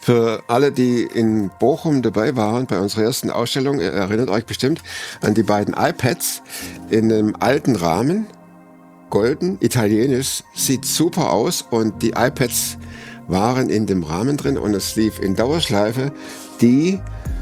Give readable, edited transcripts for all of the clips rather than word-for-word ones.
Für alle, die in Bochum dabei waren bei unserer ersten Ausstellung, ihr erinnert euch bestimmt an die beiden iPads in einem alten Rahmen, golden, italienisch, sieht super aus und die iPads waren in dem Rahmen drin und es lief in Dauerschleife die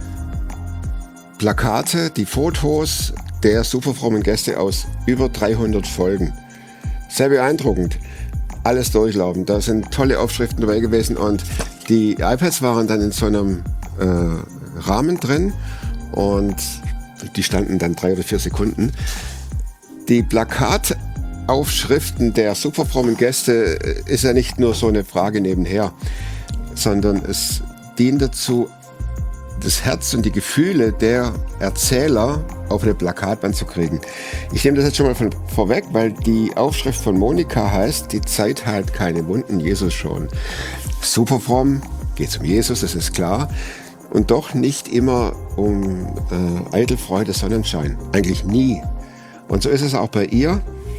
Plakate, die Fotos der superfrommen Gäste aus über 300 Folgen. Sehr beeindruckend. Alles durchlaufen. Da sind tolle Aufschriften dabei gewesen und die iPads waren dann in so einem Rahmen drin und die standen dann 3 oder 4 Sekunden. Die Plakataufschriften der superfrommen Gäste ist ja nicht nur so eine Frage nebenher, sondern es dient dazu, das Herz und die Gefühle der Erzähler auf eine Plakatwand zu kriegen. Ich nehme das jetzt schon mal vorweg, weil die Aufschrift von Monika heißt, die Zeit heilt keine Wunden, Jesus schon. Super fromm, geht's um Jesus, das ist klar. Und doch nicht immer um eitel Freude, Sonnenschein. Eigentlich nie. Und so ist es auch bei ihr.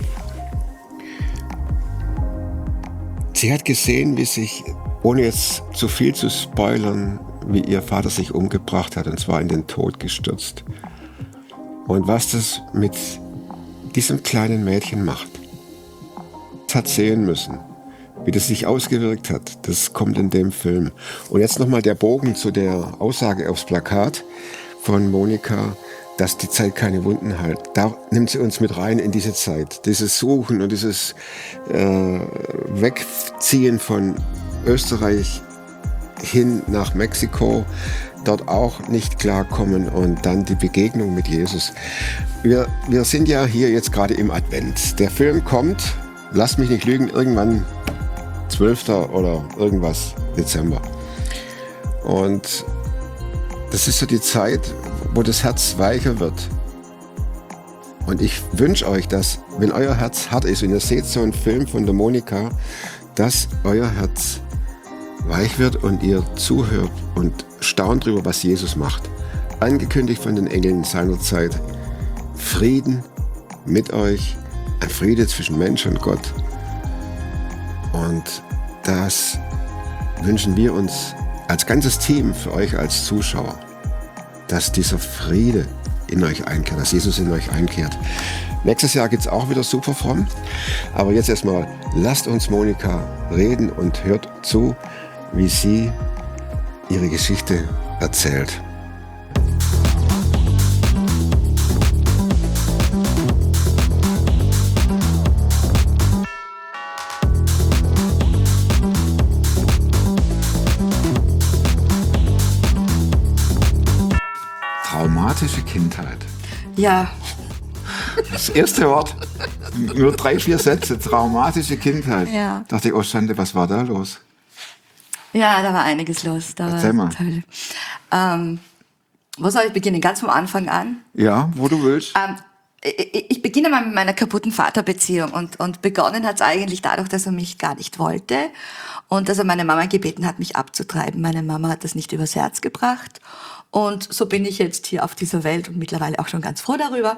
Sie hat gesehen, wie sich, ohne jetzt zu viel zu spoilern, wie ihr Vater sich umgebracht hat, und zwar in den Tod gestürzt. Und was das mit diesem kleinen Mädchen macht. Das hat sehen müssen, wie das sich ausgewirkt hat. Das kommt in dem Film. Und jetzt nochmal der Bogen zu der Aussage aufs Plakat von Monika, dass die Zeit keine Wunden heilt. Da nimmt sie uns mit rein in diese Zeit. Dieses Suchen und dieses Wegziehen von Österreich hin nach Mexiko, dort auch nicht klarkommen und dann die Begegnung mit Jesus. Wir sind ja hier jetzt gerade im Advent. Der Film kommt, lasst mich nicht lügen, irgendwann 12. oder irgendwas Dezember. Und das ist so die Zeit, wo das Herz weicher wird. Und ich wünsche euch, dass, wenn euer Herz hart ist, und ihr seht so einen Film von der Monika, dass euer Herz weich wird und ihr zuhört und staunt darüber, was Jesus macht. Angekündigt von den Engeln seiner Zeit. Frieden mit euch, ein Friede zwischen Mensch und Gott. Und das wünschen wir uns als ganzes Team für euch als Zuschauer, dass dieser Friede in euch einkehrt, dass Jesus in euch einkehrt. Nächstes Jahr geht's auch wieder super fromm. Aber jetzt erstmal, lasst uns Monika reden und hört zu, wie sie ihre Geschichte erzählt. Traumatische Kindheit. Ja. Das erste Wort, nur 3, 4 Sätze, traumatische Kindheit. Ja. Dachte ich, oh Schande, was war da los? Ja, da war einiges los. Erzähl mal. Wo soll ich beginnen? Ganz vom Anfang an? Ja, wo du willst. Ich beginne mal mit meiner kaputten Vaterbeziehung und begonnen hat es eigentlich dadurch, dass er mich gar nicht wollte und dass er meine Mama gebeten hat, mich abzutreiben. Meine Mama hat das nicht übers Herz gebracht und so bin ich jetzt hier auf dieser Welt und mittlerweile auch schon ganz froh darüber.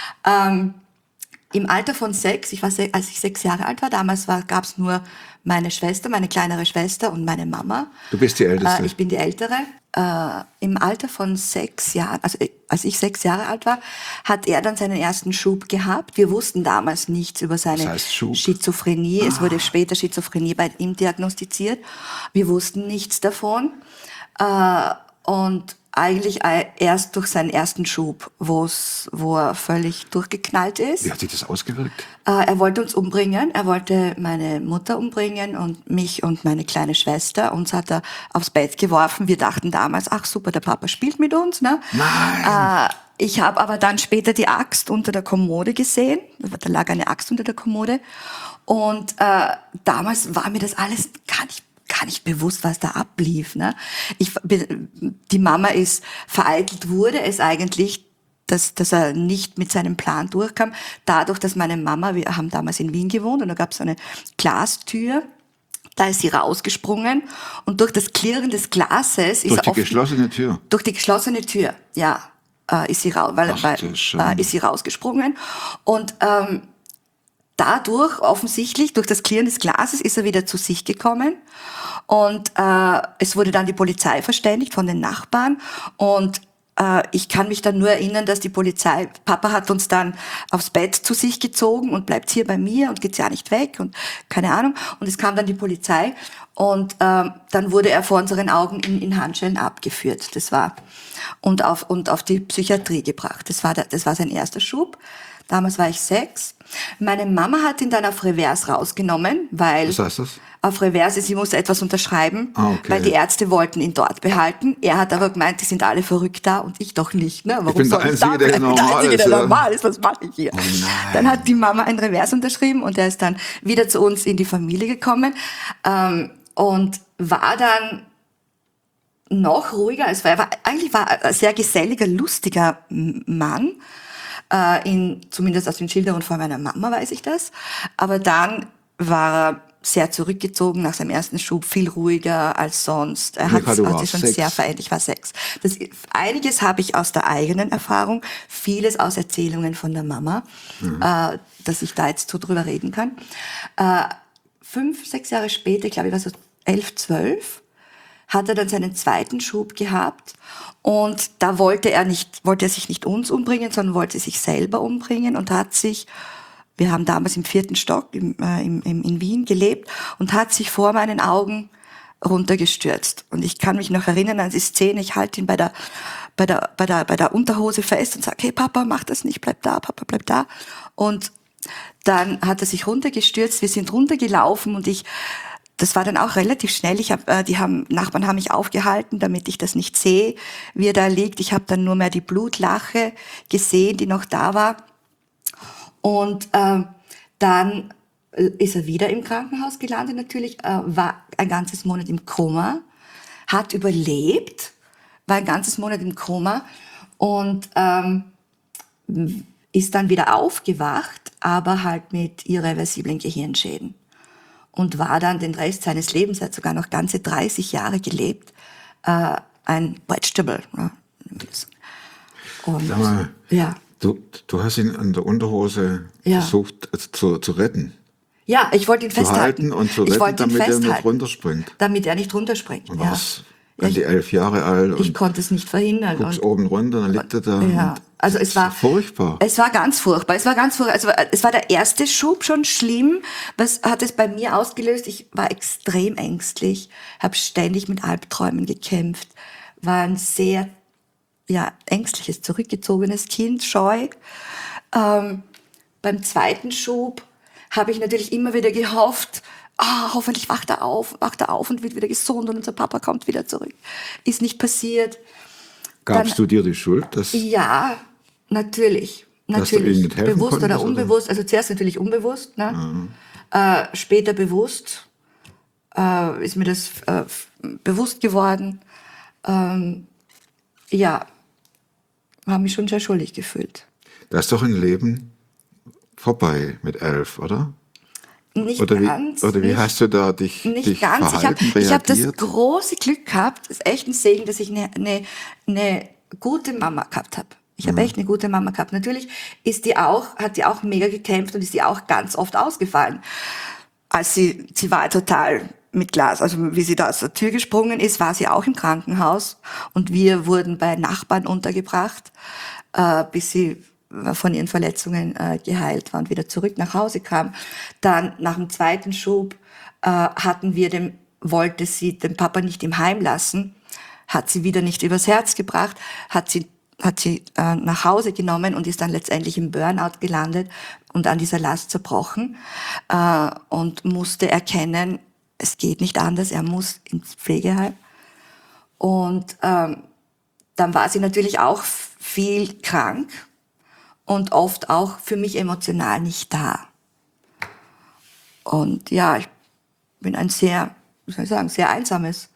Im Alter von 6, als ich 6 Jahre alt war, damals gab es nur meine Schwester, meine kleinere Schwester und meine Mama. Du bist die Älteste. Ich bin die Ältere. Im Alter von 6 Jahren, also als ich 6 Jahre alt war, hat er dann seinen ersten Schub gehabt. Wir wussten damals nichts über seine Schizophrenie. Es wurde später Schizophrenie bei ihm diagnostiziert. Wir wussten nichts davon. Und eigentlich erst durch seinen ersten Schub, wo er völlig durchgeknallt ist. Wie hat sich das ausgewirkt? Er wollte uns umbringen. Er wollte meine Mutter umbringen und mich und meine kleine Schwester. Uns hat er aufs Bett geworfen. Wir dachten damals, ach super, der Papa spielt mit uns. Ne? Nein! Ich habe aber dann später die Axt unter der Kommode gesehen. Da lag eine Axt unter der Kommode. Und damals war mir das alles gar nicht bewusst, was da ablief. Ne? Die Mama vereitelt wurde es eigentlich, dass er nicht mit seinem Plan durchkam. Dadurch, dass meine Mama, wir haben damals in Wien gewohnt und da gab es so eine Glastür, da ist sie rausgesprungen und durch das Klirren des Glases durch die geschlossene Tür? Durch die geschlossene Tür, ja, ist sie rausgesprungen und dadurch, offensichtlich, durch das Klirren des Glases ist er wieder zu sich gekommen Und es wurde dann die Polizei verständigt von den Nachbarn. Und ich kann mich dann nur erinnern, dass die Polizei, Papa hat uns dann aufs Bett zu sich gezogen und bleibt hier bei mir und geht ja nicht weg und keine Ahnung. Und es kam dann die Polizei und dann wurde er vor unseren Augen in Handschellen abgeführt. Das war und auf die Psychiatrie gebracht. Das war sein erster Schub. Damals war ich 6. Meine Mama hat ihn dann auf Revers rausgenommen, weil... Was heißt das? Auf Reverse, sie musste etwas unterschreiben, Okay. weil die Ärzte wollten ihn dort behalten. Er hat aber gemeint, die sind alle verrückt da und ich doch nicht. Ne? Warum Ich bin der soll ich da Einzige, der bleiben? normal ist, der ja. normal ist. Was mache ich hier? Oh nein. Dann hat die Mama ein Revers unterschrieben und er ist dann wieder zu uns in die Familie gekommen und war dann noch ruhiger. Eigentlich war er ein sehr geselliger, lustiger Mann. Zumindest aus den Schilderungen von meiner Mama weiß ich das. Aber dann war er sehr zurückgezogen nach seinem ersten Schub, viel ruhiger als sonst. Er hat sich schon 6. sehr verändert. Ich war 6. Einiges habe ich aus der eigenen Erfahrung, vieles aus Erzählungen von der Mama, dass ich da jetzt so drüber reden kann. 5, 6 Jahre später, ich glaube, ich war so 11, 12, hat er dann seinen zweiten Schub gehabt und da wollte er sich nicht uns umbringen, sondern wollte sich selber umbringen und wir haben damals im 4. Stock in Wien gelebt und hat sich vor meinen Augen runtergestürzt. Und ich kann mich noch erinnern an die Szene, ich halte ihn bei der Unterhose fest und sage, hey Papa, mach das nicht, bleib da, Papa, bleib da. Und dann hat er sich runtergestürzt, wir sind runtergelaufen und das war dann auch relativ schnell. Nachbarn haben mich aufgehalten, damit ich das nicht sehe, wie er da liegt. Ich habe dann nur mehr die Blutlache gesehen, die noch da war. Und dann ist er wieder im Krankenhaus gelandet natürlich, war ein ganzes Monat im Koma, hat überlebt, war ein ganzes Monat im Koma und ist dann wieder aufgewacht, aber halt mit irreversiblen Gehirnschäden. Und war dann den Rest seines Lebens, er hat sogar noch ganze 30 Jahre gelebt, ein Vegetable. Ne? Und, Sag mal, ja. Du hast ihn an der Unterhose versucht zu retten. Ja, ich wollte ihn Zu festhalten. halten und zu retten, damit er nicht runterspringt. Damit er nicht runterspringt. Und Ja. warst an die 11 Jahre alt Ich und konnte es nicht verhindern. guckst oben runter, dann liegt er da. Ja, und also das ist furchtbar. Es war ganz furchtbar. Also es war der erste Schub schon schlimm. Was hat es bei mir ausgelöst? Ich war extrem ängstlich, habe ständig mit Albträumen gekämpft, war ein sehr ängstliches, zurückgezogenes Kind, scheu. Beim zweiten Schub habe ich natürlich immer wieder gehofft, hoffentlich wacht er auf und wird wieder gesund und unser Papa kommt wieder zurück. Ist nicht passiert. Gabst du dir die Schuld? Ja, natürlich. Dass du ihm nicht helfen Bewusst oder konntest, unbewusst. Also zuerst natürlich unbewusst, ne? Später bewusst ist mir das bewusst geworden. Habe mich schon sehr schuldig gefühlt. Da ist doch ein Leben vorbei mit 11, oder? Nicht Oder ganz. wie hast du da dich Nicht ganz. verhalten, Ich hab das reagiert? große Glück gehabt, das ist echt ein Segen, dass ich eine gute Mama gehabt habe. Ich habe echt eine gute Mama gehabt. Natürlich hat die auch mega gekämpft und ist die auch ganz oft ausgefallen. Als sie war total mit Glas, also wie sie da aus der Tür gesprungen ist, war sie auch im Krankenhaus und wir wurden bei Nachbarn untergebracht, bis sie von ihren Verletzungen geheilt war und wieder zurück nach Hause kam. Dann nach dem zweiten Schub wollte sie den Papa nicht im Heim lassen, hat sie wieder nicht übers Herz gebracht, hat sie nach Hause genommen und ist dann letztendlich im Burnout gelandet und an dieser Last zerbrochen und musste erkennen, es geht nicht anders, er muss ins Pflegeheim. Und dann war sie natürlich auch viel krank und oft auch für mich emotional nicht da. Und ja, ich bin ein sehr einsames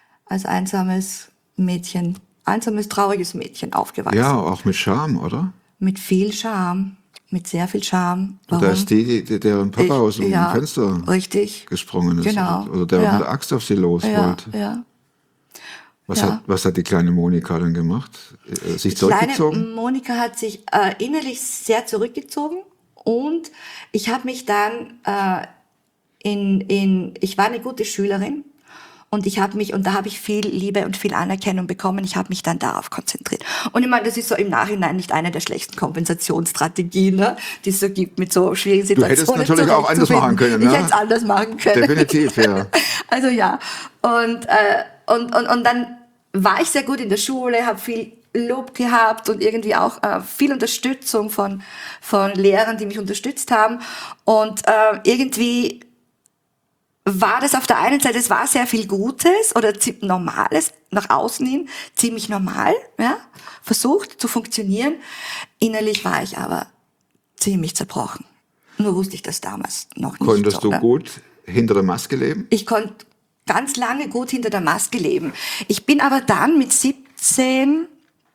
Mädchen, trauriges Mädchen aufgewachsen. Ja, auch mit Scham, oder? Mit viel Scham, mit sehr viel Scham. Warum? Da ist deren Papa aus dem Fenster gesprungen ist. Genau. Oder der mit der Axt auf sie los wollte. Ja. Was hat die kleine Monika dann gemacht? Sich zurückgezogen? Die kleine Monika hat sich innerlich sehr zurückgezogen und ich habe mich dann ich war eine gute Schülerin Und da habe ich viel Liebe und viel Anerkennung bekommen. Ich habe mich dann darauf konzentriert. Und ich meine, das ist so im Nachhinein nicht eine der schlechten Kompensationsstrategien, ne, die es so gibt mit so schwierigen Du hättest Situationen. natürlich auch anders machen können, ne? Ich hätte es anders machen können. Definitiv, ja. Also ja. Und dann war ich sehr gut in der Schule, habe viel Lob gehabt und irgendwie auch viel Unterstützung von Lehrern, die mich unterstützt haben. Und irgendwie war das auf der einen Seite, es war sehr viel Gutes oder Normales, nach außen hin ziemlich normal, ja, versucht zu funktionieren. Innerlich war ich aber ziemlich zerbrochen. Nur wusste ich das damals noch nicht. Konntest du oder? gut hinter der Maske leben? Ich konnte ganz lange gut hinter der Maske leben. Ich bin aber dann mit 17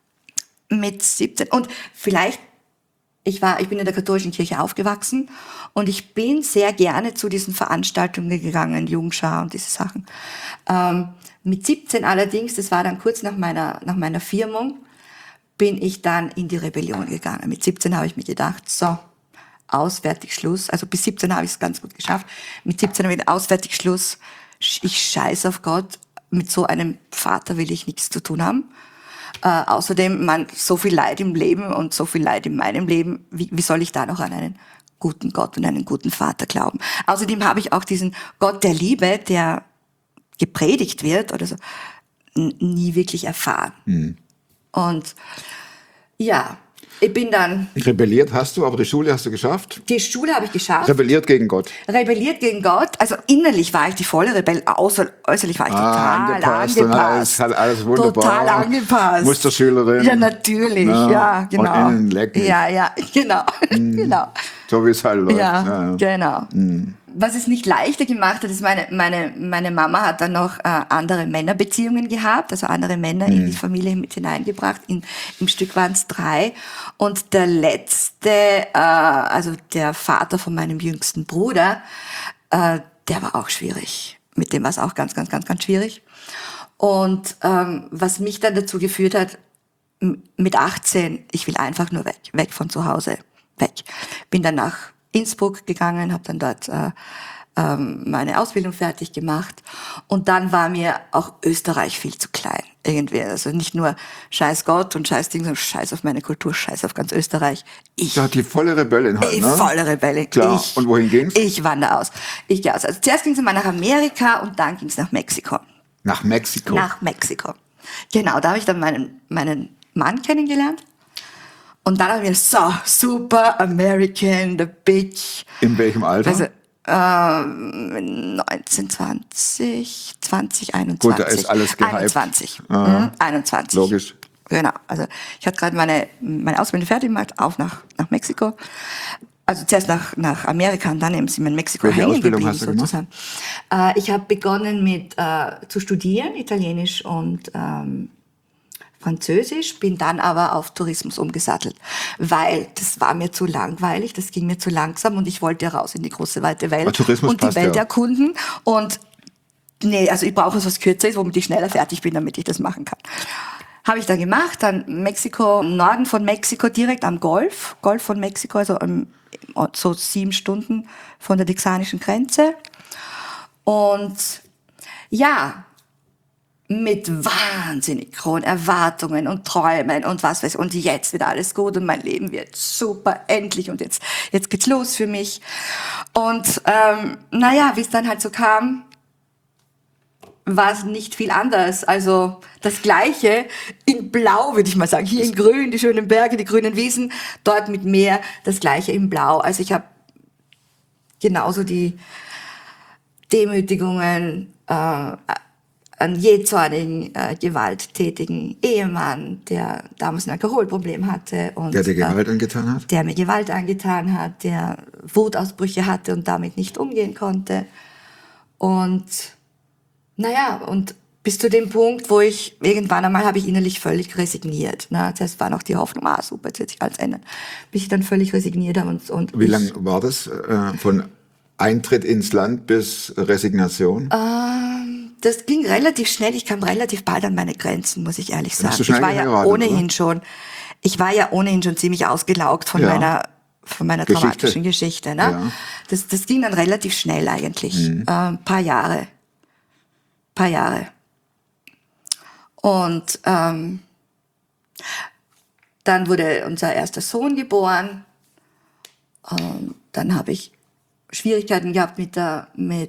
und vielleicht, ich bin in der katholischen Kirche aufgewachsen und ich bin sehr gerne zu diesen Veranstaltungen gegangen, Jugendschau und diese Sachen. Mit 17 allerdings, das war dann kurz nach meiner Firmung, bin ich dann in die Rebellion gegangen. Mit 17 habe ich mir gedacht, so, ausfertig Schluss. Also bis 17 habe ich es ganz gut geschafft. Mit 17 habe ich ausfertig Schluss. Ich scheiß auf Gott. Mit so einem Vater will ich nichts zu tun haben. Außerdem, so viel Leid im Leben und so viel Leid in meinem Leben, wie soll ich da noch an einen guten Gott und einen guten Vater glauben? Außerdem habe ich auch diesen Gott der Liebe, der gepredigt wird oder so, nie wirklich erfahren. Und ja, ich bin dann... Rebelliert hast du, aber die Schule hast du geschafft? Die Schule habe ich geschafft. Rebelliert gegen Gott? Rebelliert gegen Gott. Also innerlich war ich die volle Rebell, äußerlich war ich total angepasst. Alles wunderbar. Total angepasst. Musterschülerin. Ja, natürlich, ja, genau. Und innen lecken. Ja, genau, genau. So wie es halt läuft. Ja, genau. Was es nicht leichter gemacht hat, ist meine Mama hat dann noch andere Männerbeziehungen gehabt, also andere Männer in die Familie mit hineingebracht. Im Stück waren es 3. Und der letzte, also der Vater von meinem jüngsten Bruder, der war auch schwierig. Mit dem war es auch ganz, ganz, ganz, ganz schwierig. Und was mich dann dazu geführt hat, mit 18, ich will einfach nur weg von zu Hause. Weg. Bin dann nach Innsbruck gegangen, habe dann dort meine Ausbildung fertig gemacht und dann war mir auch Österreich viel zu klein irgendwie. Also nicht nur scheiß Gott und scheiß Ding, sondern scheiß auf meine Kultur, scheiß auf ganz Österreich. Ja, die volle Rebellin halt, ne? Volle Rebellin. Klar. Und wohin ging's? Ich wandere aus. Also zuerst ging es mal nach Amerika und dann ging es nach Mexiko. Nach Mexiko? Nach Mexiko. Genau, da habe ich dann meinen Mann kennengelernt. Und dann haben wir so, super American, the Bitch. In welchem Alter? Also 19, 20, 21. Gut, da ist alles gehypt. 21. 21. Logisch. Genau. Also ich hatte gerade meine Ausbildung fertig gemacht, auf nach Mexiko. Also zuerst nach Amerika und dann eben sind wir in Mexiko Welche hängen Ausbildung geblieben hast du sozusagen. Ich habe begonnen mit zu studieren, Italienisch und Französisch, bin dann aber auf Tourismus umgesattelt, weil das war mir zu langweilig, das ging mir zu langsam und ich wollte raus in die große, weite Welt und die Welt erkunden. Und nee, also ich brauche was Kürzeres, womit ich schneller fertig bin, damit ich das machen kann. Habe ich dann gemacht, dann Mexiko, im Norden von Mexiko, direkt am Golf von Mexiko, also so 7 Stunden von der texanischen Grenze. Und ja, mit wahnsinnig hohen Erwartungen und Träumen und was weiß ich. Und jetzt wird alles gut und mein Leben wird super, endlich. Und jetzt geht's los für mich. Und naja, wie es dann halt so kam, war es nicht viel anders. Also das Gleiche in Blau, würde ich mal sagen. Hier in Grün, die schönen Berge, die grünen Wiesen, dort mit Meer, das Gleiche in Blau. Also ich habe genauso die Demütigungen, einen jähzornigen, gewalttätigen Ehemann, der damals ein Alkoholproblem hatte. Und, der dir Gewalt angetan hat? Der mir Gewalt angetan hat, der Wutausbrüche hatte und damit nicht umgehen konnte. Und naja, und bis zu dem Punkt, wo ich irgendwann einmal habe ich innerlich völlig resigniert. Ne? Das war noch die Hoffnung, super, jetzt wird sich alles ändern. Bis ich dann völlig resigniert habe. Und wie lange war das von Eintritt ins Land bis Resignation? Das ging relativ schnell. Ich kam relativ bald an meine Grenzen, muss ich ehrlich sagen. Hast du schnell Ich war ja ohnehin schon ziemlich ausgelaugt von meiner traumatischen Geschichte. Ne? Ja. Das ging dann relativ schnell eigentlich. Ein paar Jahre. paar Jahre. Und dann wurde unser erster Sohn geboren. Dann habe ich Schwierigkeiten gehabt mit der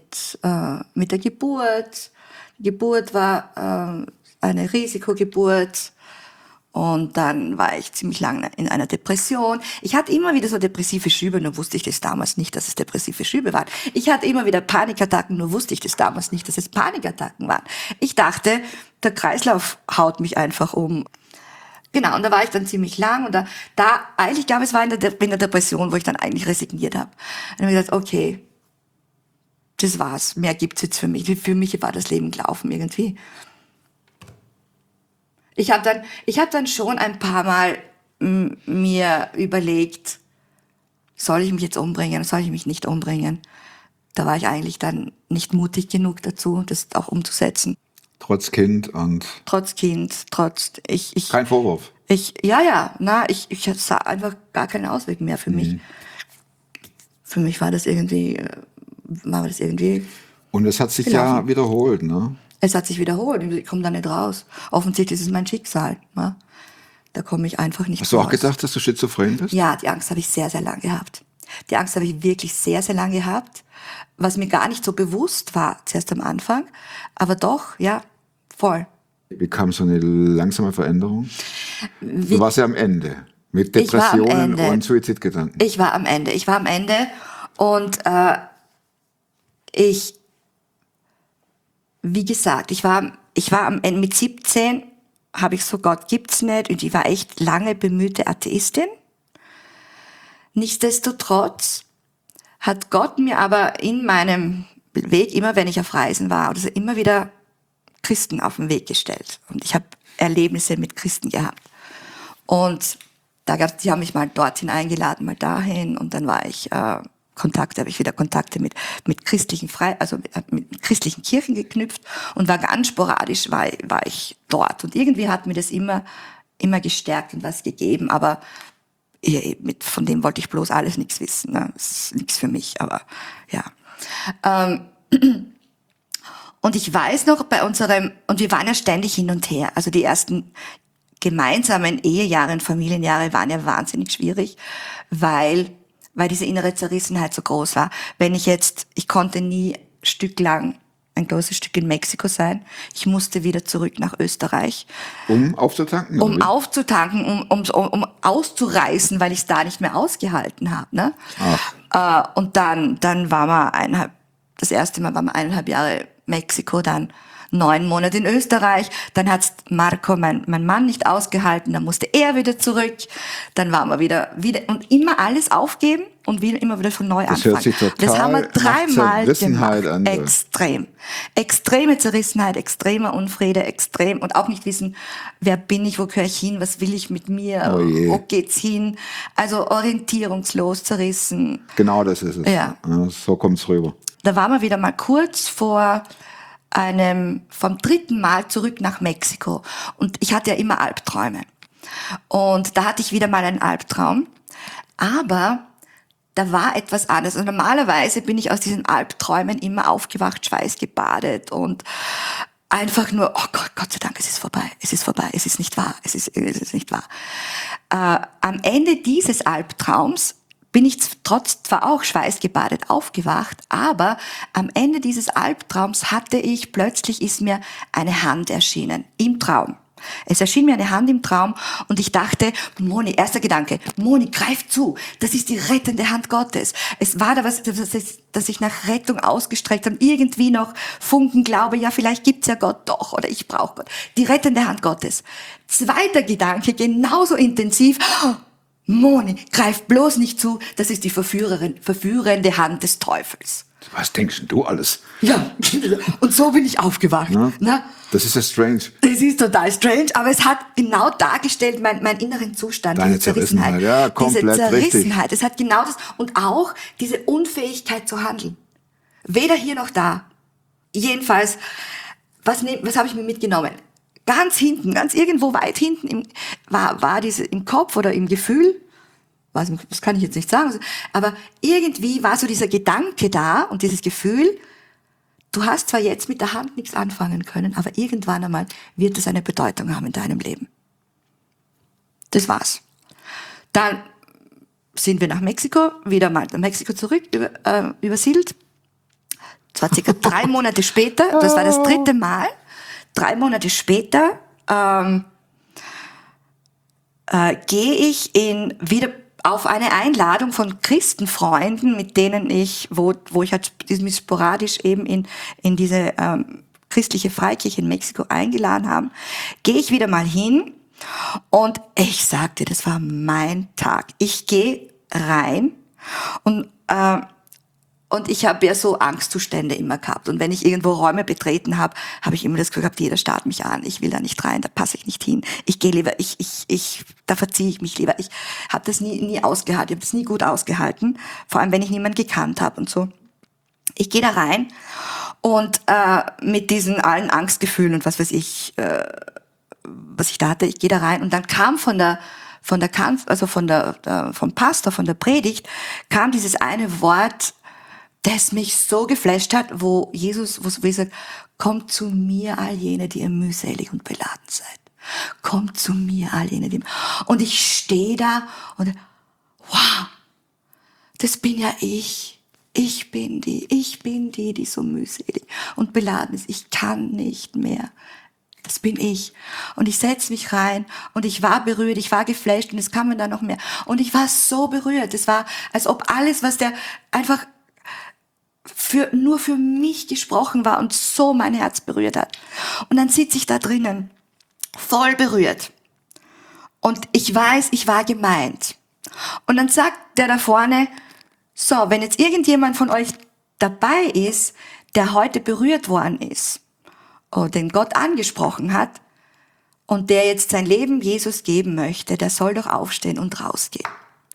Geburt. Die Geburt war eine Risikogeburt. Und dann war ich ziemlich lange in einer Depression. Ich hatte immer wieder so depressive Schübe, nur wusste ich das damals nicht, dass es depressive Schübe waren. Ich hatte immer wieder Panikattacken, nur wusste ich das damals nicht, dass es Panikattacken waren. Ich dachte, der Kreislauf haut mich einfach um. Genau, und da war ich dann ziemlich lang. Und eigentlich glaube ich, es war in der Depression, wo ich dann eigentlich resigniert habe. Und habe ich gesagt, okay, das war's. Mehr gibt's jetzt für mich. Für mich war das Leben gelaufen irgendwie. Ich hab dann schon ein paar Mal mir überlegt, soll ich mich jetzt umbringen, soll ich mich nicht umbringen? Da war ich eigentlich dann nicht mutig genug dazu, das auch umzusetzen. Trotz Kind und... Trotz Kind, Kein Vorwurf. Ich sah einfach gar keinen Ausweg mehr für mich. Für mich war das irgendwie Und es hat sich gelaufen. ja wiederholt, ne? Es hat sich wiederholt, ich komme da nicht raus. Offensichtlich ist es mein Schicksal. Ne? Da komme ich einfach nicht raus. Hast du auch gedacht, dass du schizophren bist? Ja, die Angst habe ich sehr, sehr lange gehabt. Die Angst habe ich wirklich sehr, sehr lange gehabt. Was mir gar nicht so bewusst war, zuerst am Anfang. Aber doch, ja, voll. Wie kam so eine langsame Veränderung? Du warst ja am Ende. Mit Depressionen und Suizidgedanken. Ich war am Ende. Und wie gesagt, ich war am Ende mit 17, habe ich so, Gott gibt's nicht, und ich war echt lange bemühte Atheistin. Nichtsdestotrotz hat Gott mir aber in meinem Weg, immer wenn ich auf Reisen war, also immer wieder Christen auf den Weg gestellt. Und ich habe Erlebnisse mit Christen gehabt. Und die haben mich mal dorthin eingeladen, mal dahin, und dann habe ich wieder Kontakte mit christlichen mit christlichen Kirchen geknüpft, und war ganz sporadisch, war ich dort. Und irgendwie hat mir das immer gestärkt und was gegeben, aber von dem wollte ich bloß alles nichts wissen. Ne? Das ist nichts für mich, aber ja. Und ich weiß noch, und wir waren ja ständig hin und her, also die ersten gemeinsamen Ehejahre und Familienjahre waren ja wahnsinnig schwierig, weil diese innere Zerrissenheit so groß war. Ich konnte nie ein großes Stück in Mexiko sein. Ich musste wieder zurück nach Österreich. Um aufzutanken? Um aufzutanken, um auszureißen, weil ich es da nicht mehr ausgehalten habe. Ne? Und dann waren wir das erste Mal waren wir 1,5 Jahre Mexiko, dann 9 Monate in Österreich, dann hat's Marco, mein Mann, nicht ausgehalten, dann musste er wieder zurück, dann waren wir wieder und immer alles aufgeben und immer wieder von neu anfangen. Hört sich total das haben wir 3-mal Zerrissenheit gemacht. an. Extreme Zerrissenheit, extremer Unfriede, extrem, und auch nicht wissen, wer bin ich, wo gehöre ich hin, was will ich mit mir, wo geht's hin, also orientierungslos, zerrissen. Genau, das ist es. Ja. So kommt's rüber. Da waren wir wieder mal kurz vom 3. Mal zurück nach Mexiko. Und ich hatte ja immer Albträume. Und da hatte ich wieder mal einen Albtraum. Aber da war etwas anderes. Und normalerweise bin ich aus diesen Albträumen immer aufgewacht, schweißgebadet und einfach nur, oh Gott, Gott sei Dank, es ist vorbei, es ist nicht wahr, es ist nicht wahr. Am Ende dieses Albtraums bin ich zwar auch schweißgebadet aufgewacht, aber am Ende dieses Albtraums plötzlich ist mir eine Hand erschienen, im Traum. Es erschien mir eine Hand im Traum und ich dachte, Moni, erster Gedanke, Moni, greif zu, das ist die rettende Hand Gottes. Es war da was, dass ich nach Rettung ausgestreckt habe, irgendwie noch Funken Glaube, ja, vielleicht gibt's ja Gott doch, oder ich brauche Gott. Die rettende Hand Gottes. Zweiter Gedanke, genauso intensiv, Moni, greif bloß nicht zu, das ist die verführende Hand des Teufels. Was denkst denn du alles? Ja, und so bin ich aufgewacht. Ja, ne? Das ist ja strange. Das ist total strange, aber es hat genau dargestellt meinen inneren Zustand. Deine diese Zerrissenheit. Ja, komplett diese Zerrissenheit, richtig. es hat genau das, und auch diese Unfähigkeit zu handeln. Weder hier noch da. Jedenfalls, was habe ich mir mitgenommen? Ganz hinten, ganz irgendwo weit hinten war diese im Kopf oder im Gefühl, das kann ich jetzt nicht sagen, aber irgendwie war so dieser Gedanke da und dieses Gefühl, du hast zwar jetzt mit der Hand nichts anfangen können, aber irgendwann einmal wird es eine Bedeutung haben in deinem Leben. Das war's. Dann sind wir nach Mexiko, wieder mal nach Mexiko zurück, übersiedelt. Das war circa 3 Monate später, das war das 3. Mal. 3 Monate später gehe ich wieder auf eine Einladung von Christenfreunden, mit denen wo ich halt mich sporadisch eben in diese christliche Freikirche in Mexiko eingeladen haben, gehe ich wieder mal hin und ich sagte, das war mein Tag. Ich gehe rein und ich habe ja so Angstzustände immer gehabt. Und wenn ich irgendwo Räume betreten habe, habe ich immer das Gefühl gehabt, jeder starrt mich an. Ich will da nicht rein, da passe ich nicht hin. Ich gehe lieber, da verziehe ich mich lieber. Ich habe das nie ausgehalten. Ich habe das nie gut ausgehalten. Vor allem, wenn ich niemanden gekannt habe und so. Ich gehe da rein und mit diesen allen Angstgefühlen und was weiß ich, was ich da hatte, ich gehe da rein und dann kam vom Pastor, von der Predigt, kam dieses eine Wort, das mich so geflasht hat, wo Jesus sagt, kommt zu mir all jene, die ihr mühselig und beladen seid. Kommt zu mir all jene, und ich stehe da und wow, das bin ja ich. Ich bin die so mühselig und beladen ist. Ich kann nicht mehr. Das bin ich. Und ich setze mich rein und ich war berührt, ich war geflasht und es kam mir dann noch mehr. Und ich war so berührt. Es war, als ob alles, was der einfach nur für mich gesprochen war und so mein Herz berührt hat. Und dann sitze ich da drinnen, voll berührt. Und ich weiß, ich war gemeint. Und dann sagt der da vorne, so, wenn jetzt irgendjemand von euch dabei ist, der heute berührt worden ist, oder den Gott angesprochen hat, und der jetzt sein Leben Jesus geben möchte, der soll doch aufstehen und rausgehen.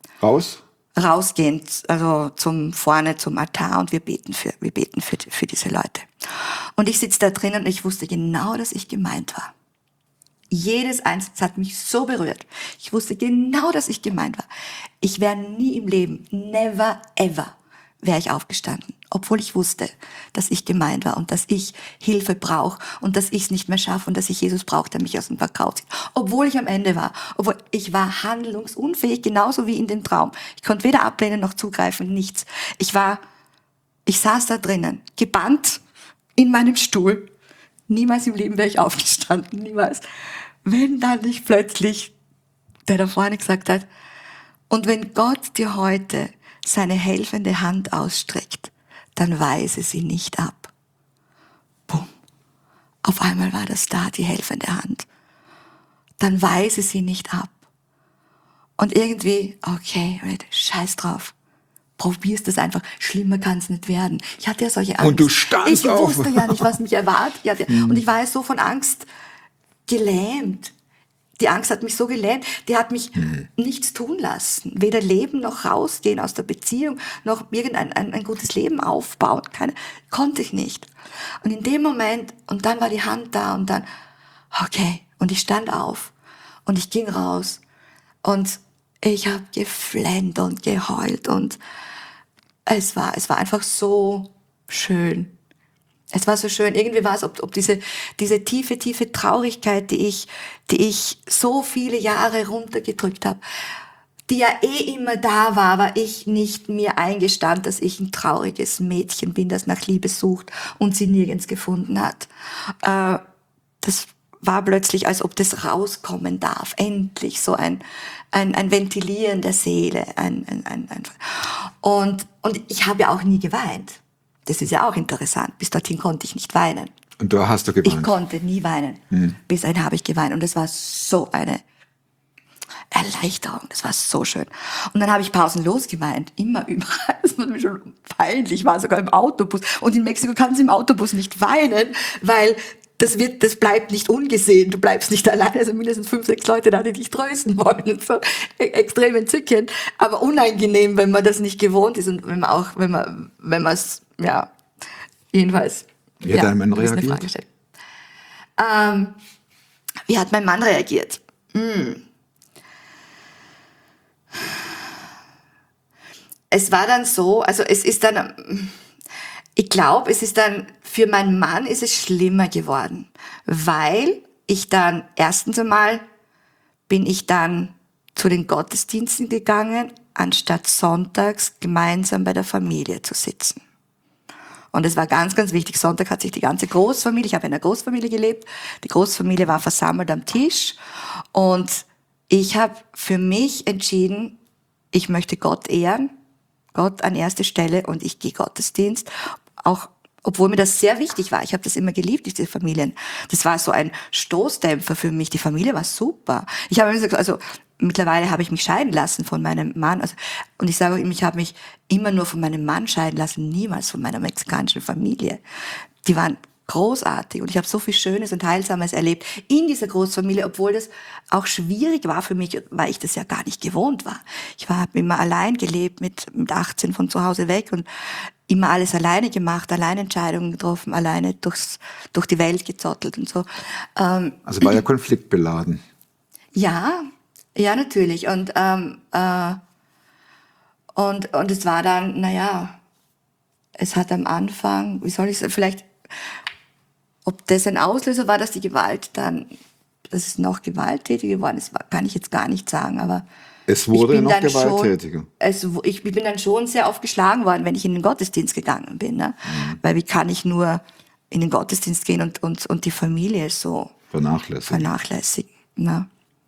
Rausgehen, also zum Altar, und wir beten für diese Leute. Und ich sitze da drinnen und ich wusste genau, dass ich gemeint war. Jedes Einzelne hat mich so berührt. Ich wusste genau, dass ich gemeint war. Ich wäre nie im Leben, never ever, wäre ich aufgestanden. Obwohl ich wusste, dass ich gemeint war und dass ich Hilfe brauche und dass ich es nicht mehr schaffe und dass ich Jesus brauche, der mich aus dem Verkauf zieht. Obwohl ich am Ende war. Obwohl ich war handlungsunfähig, genauso wie in dem Traum. Ich konnte weder ablehnen noch zugreifen, nichts. Ich saß da drinnen, gebannt in meinem Stuhl. Niemals im Leben wäre ich aufgestanden, niemals. Wenn dann nicht plötzlich der da vorne gesagt hat, und wenn Gott dir heute seine helfende Hand ausstreckt, dann weise sie nicht ab. Bumm. Auf einmal war das da, die helfende Hand. Dann weise sie nicht ab. Und irgendwie, okay, scheiß drauf. Probierst es einfach. Schlimmer kann es nicht werden. Ich hatte ja solche Angst. Und du standst auf. Ich wusste ja nicht, was mich erwartet. Und ich war ja so von Angst gelähmt. Die Angst hat mich so gelähmt, die hat mich nichts tun lassen. Weder leben noch rausgehen aus der Beziehung, noch ein gutes Leben aufbauen. Konnte ich nicht. Und in dem Moment, und dann war die Hand da und dann, okay, und ich stand auf und ich ging raus und ich habe geflennt und geheult und es war einfach so schön. Es war so schön. Irgendwie war es, ob diese tiefe Traurigkeit, die ich so viele Jahre runtergedrückt habe, die ja immer da war, aber ich nicht mir eingestand, dass ich ein trauriges Mädchen bin, das nach Liebe sucht und sie nirgends gefunden hat. Das war plötzlich, als ob das rauskommen darf. Endlich so ein Ventilieren der Seele. Und ich habe ja auch nie geweint. Das ist ja auch interessant. Bis dorthin konnte ich nicht weinen. Und da hast du geweint? Ich konnte nie weinen. Bis dahin habe ich geweint. Und es war so eine Erleichterung. Das war so schön. Und dann habe ich pausenlos geweint. Immer, überall. Das war mir schon peinlich. Ich war sogar im Autobus. Und in Mexiko kannst du im Autobus nicht weinen, weil das bleibt nicht ungesehen. Du bleibst nicht alleine. Also mindestens 5, 6 Leute da, die dich trösten wollen. Und so extrem entzückend. Aber unangenehm, wenn man das nicht gewohnt ist. Und wenn man es, ja, jedenfalls. Wie hat dein Mann reagiert? Wie hat mein Mann reagiert? Es war dann so, also es ist dann, Ich glaube, es ist dann, für meinen Mann ist es schlimmer geworden, weil ich dann, erstens einmal bin ich dann zu den Gottesdiensten gegangen, anstatt sonntags gemeinsam bei der Familie zu sitzen. Und es war ganz, ganz wichtig. Sonntag hat sich die ganze Großfamilie, ich habe in einer Großfamilie gelebt, die Großfamilie war versammelt am Tisch und ich habe für mich entschieden, ich möchte Gott ehren, Gott an erste Stelle und ich gehe Gottesdienst, auch obwohl mir das sehr wichtig war. Ich habe das immer geliebt, diese Familien. Das war so ein Stoßdämpfer für mich. Die Familie war super. Ich habe immer gesagt, also mittlerweile habe ich mich scheiden lassen von meinem Mann. Also, und ich sage auch immer, ich habe mich immer nur von meinem Mann scheiden lassen, niemals von meiner mexikanischen Familie. Die waren großartig und ich habe so viel Schönes und Heilsames erlebt in dieser Großfamilie, obwohl das auch schwierig war für mich, weil ich das ja gar nicht gewohnt war. Ich habe immer allein gelebt, mit 18 von zu Hause weg und immer alles alleine gemacht, alleine Entscheidungen getroffen, alleine durch die Welt gezottelt und so. Also war ja konfliktbeladen. Ja, natürlich. Und es war dann, es hat am Anfang, wie soll ich sagen, vielleicht, ob das ein Auslöser war, dass die Gewalt dann, dass es noch gewalttätiger geworden ist, kann ich jetzt gar nicht sagen, aber es wurde noch gewalttätiger. Ich bin dann schon sehr oft geschlagen worden, wenn ich in den Gottesdienst gegangen bin, ne? Weil wie kann ich nur in den Gottesdienst gehen und die Familie so vernachlässigen, ne?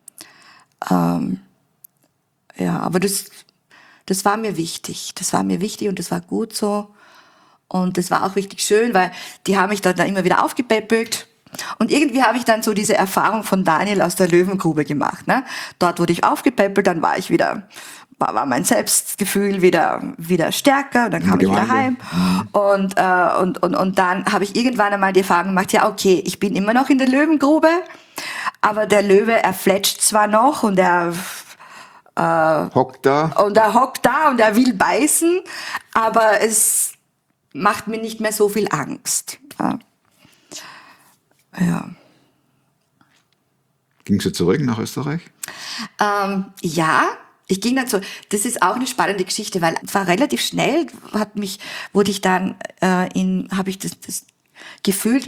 Aber das war mir wichtig. Das war mir wichtig und das war gut so. Und das war auch richtig schön, weil die haben mich dann immer wieder aufgepäppelt. Und irgendwie habe ich dann so diese Erfahrung von Daniel aus der Löwengrube gemacht, ne? Dort wurde ich aufgepäppelt, dann war mein Selbstgefühl wieder stärker und dann kam ich wieder heim. Und dann habe ich irgendwann einmal die Erfahrung gemacht, ja okay, ich bin immer noch in der Löwengrube, aber der Löwe, er fletscht zwar noch und er hockt da und er will beißen, aber es macht mir nicht mehr so viel Angst. Ja. Gingst du zurück nach Österreich? Ja, ich ging dann so. Das ist auch eine spannende Geschichte, weil es war relativ schnell, wurde ich dann habe ich das gefühlt,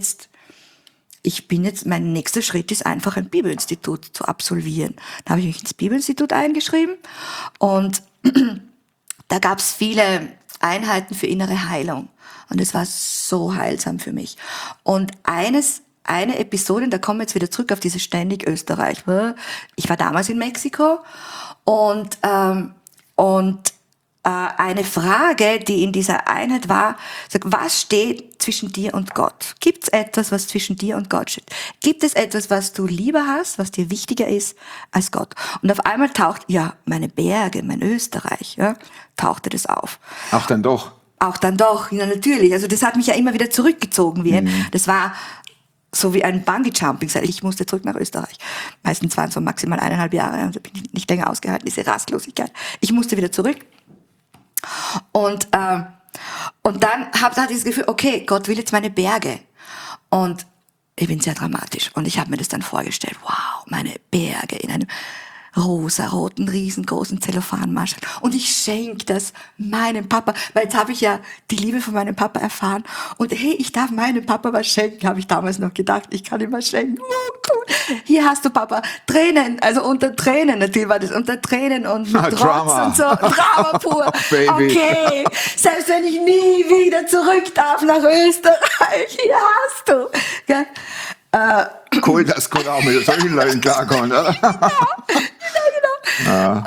mein nächster Schritt ist einfach ein Bibelinstitut zu absolvieren. Da habe ich mich ins Bibelinstitut eingeschrieben und da gab es viele Einheiten für innere Heilung. Und es war so heilsam für mich. Und eine Episode, da kommen wir jetzt wieder zurück auf diese ständig Österreich. Ich war damals in Mexiko und eine Frage, die in dieser Einheit war, was steht zwischen dir und Gott? Gibt es etwas, was zwischen dir und Gott steht? Gibt es etwas, was du lieber hast, was dir wichtiger ist als Gott? Und auf einmal meine Berge, mein Österreich, tauchte das auf. Auch dann doch, ja natürlich. Also das hat mich ja immer wieder zurückgezogen. Das war so wie ein Bungee-Jumping. Ich musste zurück nach Österreich. Meistens waren es so maximal 1,5 Jahre. Also bin ich nicht länger ausgehalten, diese Rastlosigkeit. Ich musste wieder zurück. Und dann hatte ich das Gefühl, okay, Gott will jetzt meine Berge. Und ich bin sehr dramatisch. Und ich habe mir das dann vorgestellt, wow, meine Berge in einem rosa-roten, riesengroßen Zellophanmaschel. Und ich schenke das meinem Papa, weil jetzt habe ich ja die Liebe von meinem Papa erfahren. Und hey, ich darf meinem Papa was schenken, habe ich damals noch gedacht. Ich kann ihm was schenken. Oh, cool. Hier hast du, Papa, Tränen. Also unter Tränen, natürlich war das unter Tränen und mit Trotz Drama. und so. Drama pur. Baby. Okay, selbst wenn ich nie wieder zurück darf nach Österreich, hier hast du. Gell? Cool, dass Gott auch mit solchen Leuten klarkommt, oder? Ja.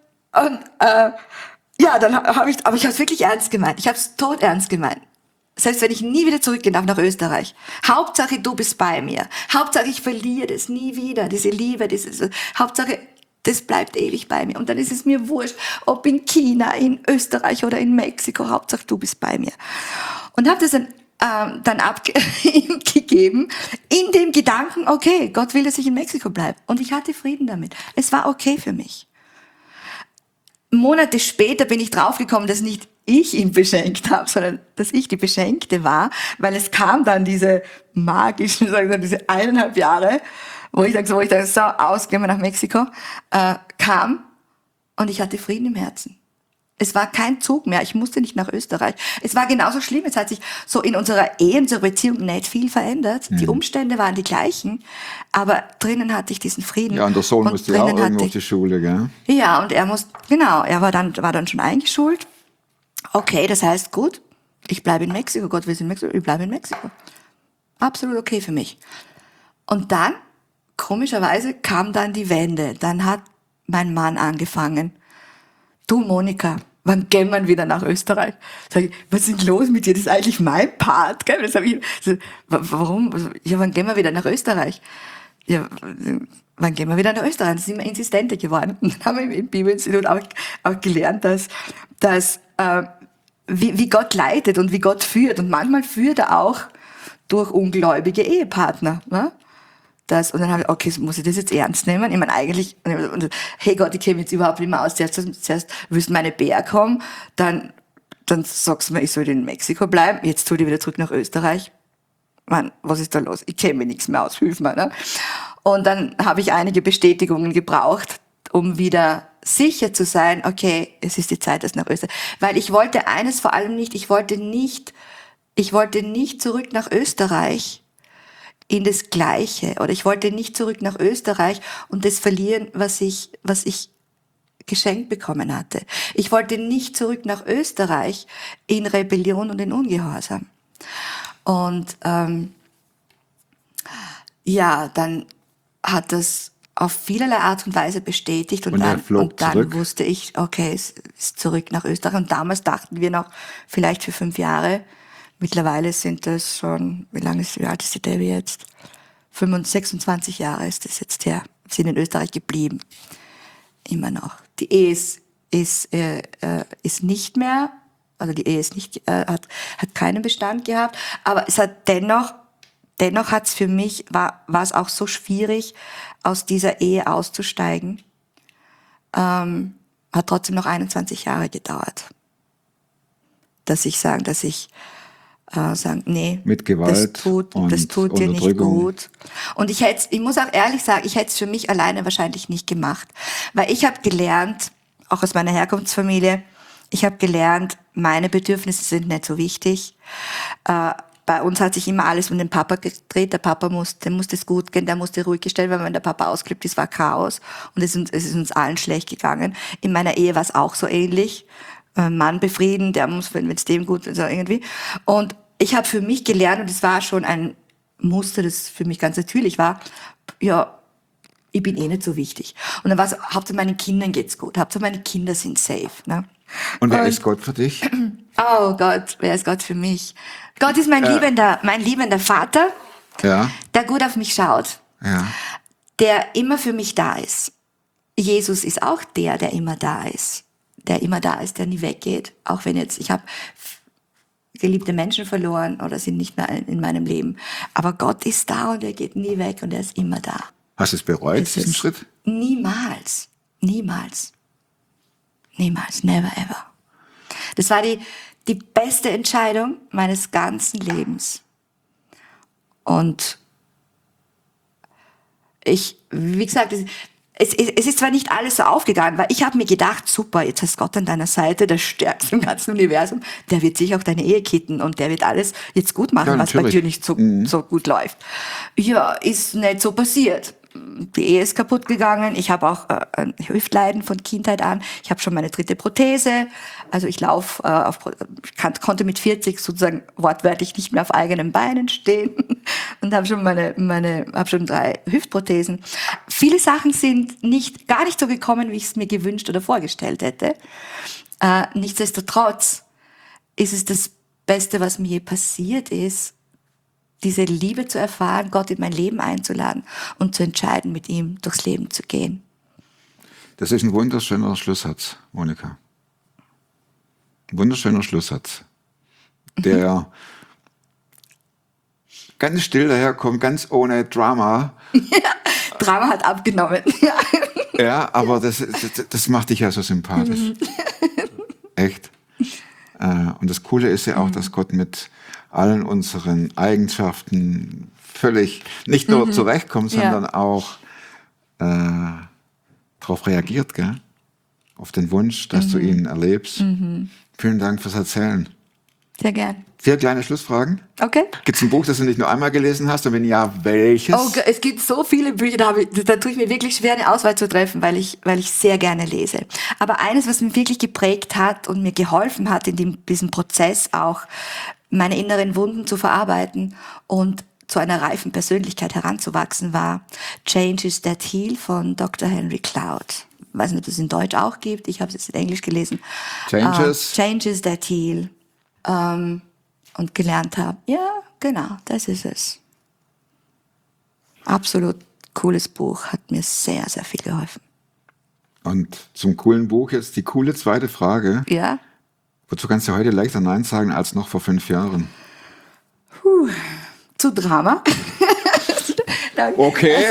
Dann habe ich es wirklich ernst gemeint. Ich habe es todernst gemeint. Selbst wenn ich nie wieder zurückgehen darf nach Österreich. Hauptsache, du bist bei mir. Hauptsache, ich verliere das nie wieder. Diese Liebe, Hauptsache, das bleibt ewig bei mir. Und dann ist es mir wurscht, ob in China, in Österreich oder in Mexiko. Hauptsache, du bist bei mir. Und habe das dann abgegeben, in dem Gedanken, okay, Gott will, dass ich in Mexiko bleibe. Und ich hatte Frieden damit. Es war okay für mich. Monate später bin ich draufgekommen, dass nicht ich ihn beschenkt habe, sondern dass ich die Beschenkte war, weil es kam dann diese magischen, diese 1,5 Jahre, wo ich dann so ausgehen wir nach Mexiko, kam und ich hatte Frieden im Herzen. Es war kein Zug mehr. Ich musste nicht nach Österreich. Es war genauso schlimm. Es hat sich so in unserer Ehe, in unserer Beziehung nicht viel verändert. Die Umstände waren die gleichen. Aber drinnen hatte ich diesen Frieden. Ja, und der Sohn musste ja auch drinnen irgendwo hatte auf die Schule, gell? Ja, und er war dann schon eingeschult. Okay, das heißt, gut, ich bleibe in Mexiko. Gott, wir sind in Mexiko. Ich bleibe in Mexiko. Absolut okay für mich. Und dann, komischerweise, kam dann die Wende. Dann hat mein Mann angefangen. Du, Monika, wann gehen wir wieder nach Österreich? Sag ich, was ist denn los mit dir? Das ist eigentlich mein Part. Gell? Das hab ich, so, warum? Ja, wann gehen wir wieder nach Österreich? Ja, wann gehen wir wieder nach Österreich? Das sind immer insistenter geworden. Und dann haben wir im Bibelinstitut auch gelernt, dass wie Gott leitet und wie Gott führt. Und manchmal führt er auch durch ungläubige Ehepartner. Ne? Und dann habe ich, okay, muss ich das jetzt ernst nehmen? Ich meine, eigentlich, hey Gott, ich käme jetzt überhaupt nicht mehr aus. Zuerst willst du meine Bär kommen, dann sagst du mir, ich soll in Mexiko bleiben, jetzt tu ich wieder zurück nach Österreich. Mann, was ist da los? Ich käme mir nichts mehr aus, hilf mir. Ne? Und dann habe ich einige Bestätigungen gebraucht, um wieder sicher zu sein, okay, es ist die Zeit, das nach Österreich. Weil ich wollte eines vor allem nicht, ich wollte nicht zurück nach Österreich in das Gleiche, oder ich wollte nicht zurück nach Österreich und das verlieren, was ich geschenkt bekommen hatte. Ich wollte nicht zurück nach Österreich in Rebellion und in Ungehorsam. Und dann hat das auf vielerlei Art und Weise bestätigt und dann wusste ich, okay, es ist zurück nach Österreich. Und damals dachten wir noch, vielleicht für 5 Jahre. Mittlerweile sind das schon, wie alt ist die Debbie jetzt? 26 Jahre ist das jetzt her. Wir sind in Österreich geblieben. Immer noch. Die Ehe ist nicht mehr, also die Ehe ist nicht, hat keinen Bestand gehabt, aber es hat dennoch hat es für mich, war es auch so schwierig, aus dieser Ehe auszusteigen. Hat trotzdem noch 21 Jahre gedauert. Dass ich nee, mit Gewalt das tut dir nicht gut. Und ich muss auch ehrlich sagen, ich hätte es für mich alleine wahrscheinlich nicht gemacht. Weil ich habe gelernt, auch aus meiner Herkunftsfamilie, meine Bedürfnisse sind nicht so wichtig. Bei uns hat sich immer alles um den Papa gedreht. Der Papa dem musste es gut gehen, der musste ruhig gestellt werden, wenn der Papa ausgeflippt ist, war Chaos. Und es ist uns allen schlecht gegangen. In meiner Ehe war es auch so ähnlich. Mann befrieden, der muss, wenn es dem gut ist, irgendwie. Und ich habe für mich gelernt, und es war schon ein Muster, das für mich ganz natürlich war, ja, ich bin nicht so wichtig. Und dann war es, Hauptsache meinen Kindern geht's gut, Hauptsache meine Kinder sind safe. Ne? Und wer ist Gott für dich? Oh Gott, wer ist Gott für mich? Gott ist mein liebender Vater, der gut auf mich schaut, der immer für mich da ist. Jesus ist auch der immer da ist. Der nie weggeht, auch wenn ich habe geliebte Menschen verloren oder sind nicht mehr in meinem Leben. Aber Gott ist da und er geht nie weg und er ist immer da. Hast du es bereut, diesen Schritt? Niemals. Never ever. Das war die beste Entscheidung meines ganzen Lebens. Und wie gesagt, es ist zwar nicht alles so aufgegangen, weil ich habe mir gedacht, super, jetzt hast Gott an deiner Seite, der Stärkste im ganzen Universum, der wird sich auch deine Ehe kitten und der wird alles jetzt gut machen, was bei dir nicht so gut läuft. Ja, ist nicht so passiert. Die Ehe ist kaputt gegangen. Ich habe auch Hüftleiden von Kindheit an. Ich habe schon meine 3. Prothese. Also ich konnte mit 40 sozusagen wortwörtlich nicht mehr auf eigenen Beinen stehen und habe schon habe schon 3 Hüftprothesen. Viele Sachen sind gar nicht so gekommen, wie ich es mir gewünscht oder vorgestellt hätte. Nichtsdestotrotz ist es das Beste, was mir je passiert ist, diese Liebe zu erfahren, Gott in mein Leben einzuladen und zu entscheiden, mit ihm durchs Leben zu gehen. Das ist ein wunderschöner Schlusssatz, Monika. Ein wunderschöner Schlusssatz, der ganz still daherkommt, ganz ohne Drama. Ja, Drama hat abgenommen. Ja, aber das macht dich ja so sympathisch. Echt. Und das Coole ist ja auch, dass Gott mit allen unseren Eigenschaften völlig nicht nur zurechtkommt, sondern auch darauf reagiert, gell? auf den Wunsch, dass du ihn erlebst. Vielen Dank fürs Erzählen. Sehr gern. 4 kleine Schlussfragen. Okay. Gibt es ein Buch, das du nicht nur einmal gelesen hast? Und wenn ja, welches? Oh, es gibt so viele Bücher, da tue ich mir wirklich schwer, eine Auswahl zu treffen, weil ich sehr gerne lese. Aber eines, was mich wirklich geprägt hat und mir geholfen hat, in diesem Prozess auch meine inneren Wunden zu verarbeiten und zu einer reifen Persönlichkeit heranzuwachsen, war Change is That Heal von Dr. Henry Cloud. Ich weiß nicht, ob es in Deutsch auch gibt. Ich habe es jetzt in Englisch gelesen. Change is That Heal. Und gelernt habe, ja, genau, das ist es. Absolut cooles Buch, hat mir sehr, sehr viel geholfen. Und zum coolen Buch jetzt die coole zweite Frage. Ja? Wozu kannst du heute leichter Nein sagen als noch vor 5 Jahren? Zu Drama. Okay.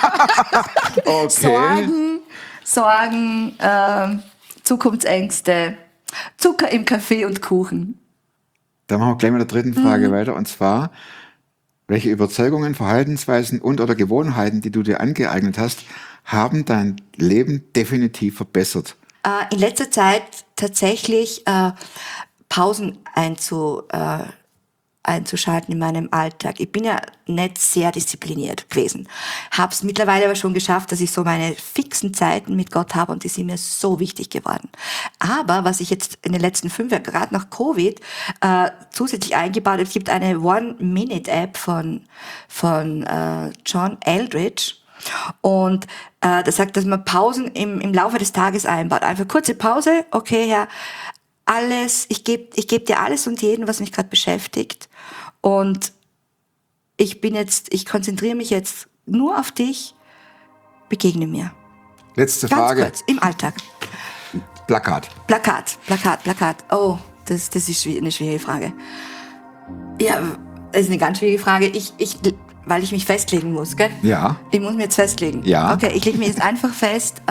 Sorgen, Zukunftsängste, Zucker im Kaffee und Kuchen. Dann machen wir gleich mit der dritten Frage weiter. Und zwar, welche Überzeugungen, Verhaltensweisen und/oder Gewohnheiten, die du dir angeeignet hast, haben dein Leben definitiv verbessert? In letzter Zeit tatsächlich Pausen einzuschalten in meinem Alltag. Ich bin ja nicht sehr diszipliniert gewesen. Habe es mittlerweile aber schon geschafft, dass ich so meine fixen Zeiten mit Gott habe und die sind mir so wichtig geworden. Aber was ich jetzt in den letzten 5 Jahren, gerade nach Covid, zusätzlich eingebaut habe, es gibt eine One-Minute-App von John Eldridge. Und das sagt, dass man Pausen im Laufe des Tages einbaut. Einfach kurze Pause, okay, Herr, alles, ich geb dir alles und jeden, was mich gerade beschäftigt. Und ich konzentriere mich jetzt nur auf dich, begegne mir. Letzte Ganz Frage. kurz, im Alltag. Plakat. Oh, das ist eine schwierige Frage. Ja, das ist eine ganz schwierige Frage. Weil ich mich festlegen muss, gell? Ja. Ich muss mir jetzt festlegen. Ja. Okay, ich lege mir jetzt einfach fest,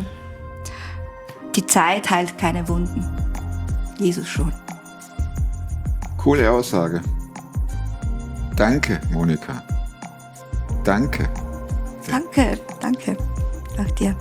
die Zeit heilt keine Wunden. Jesus schon. Coole Aussage. Danke, Monika. Danke. Danke. Auch dir.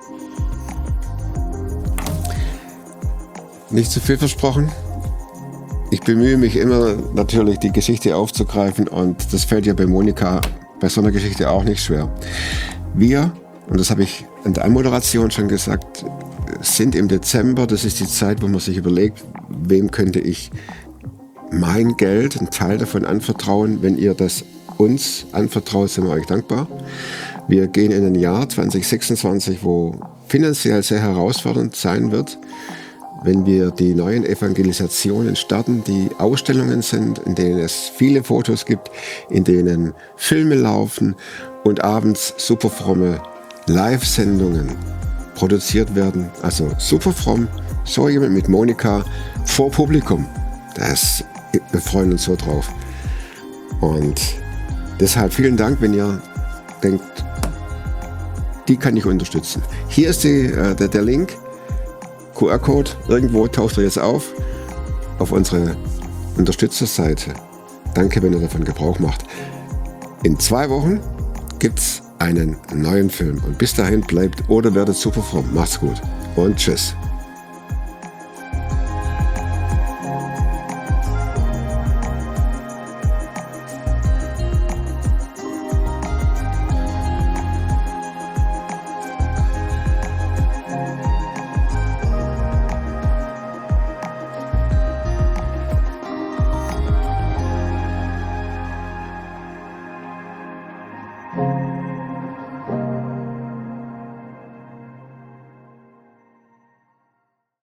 Nicht zu viel versprochen. Ich bemühe mich immer natürlich, die Geschichte aufzugreifen und das fällt ja bei Monika bei so einer Geschichte auch nicht schwer. Wir, und das habe ich in der Anmoderation schon gesagt, sind im Dezember, das ist die Zeit, wo man sich überlegt, wem könnte ich mein Geld, einen Teil davon anvertrauen. Wenn ihr das uns anvertraut, sind wir euch dankbar. Wir gehen in ein Jahr 2026, wo finanziell sehr herausfordernd sein wird. Wenn wir die neuen Evangelisationen starten, die Ausstellungen sind, in denen es viele Fotos gibt, in denen Filme laufen und abends superfromme Live-Sendungen produziert werden. Also super fromm, so jemand mit Monika vor Publikum. Wir freuen uns so drauf. Und deshalb vielen Dank, wenn ihr denkt, die kann ich unterstützen. Hier ist der Link. QR-Code, irgendwo taucht er jetzt auf unsere Unterstützerseite. Danke, wenn ihr davon Gebrauch macht. In 2 Wochen gibt's einen neuen Film. Und bis dahin bleibt oder werdet super fromm. Macht's gut und tschüss.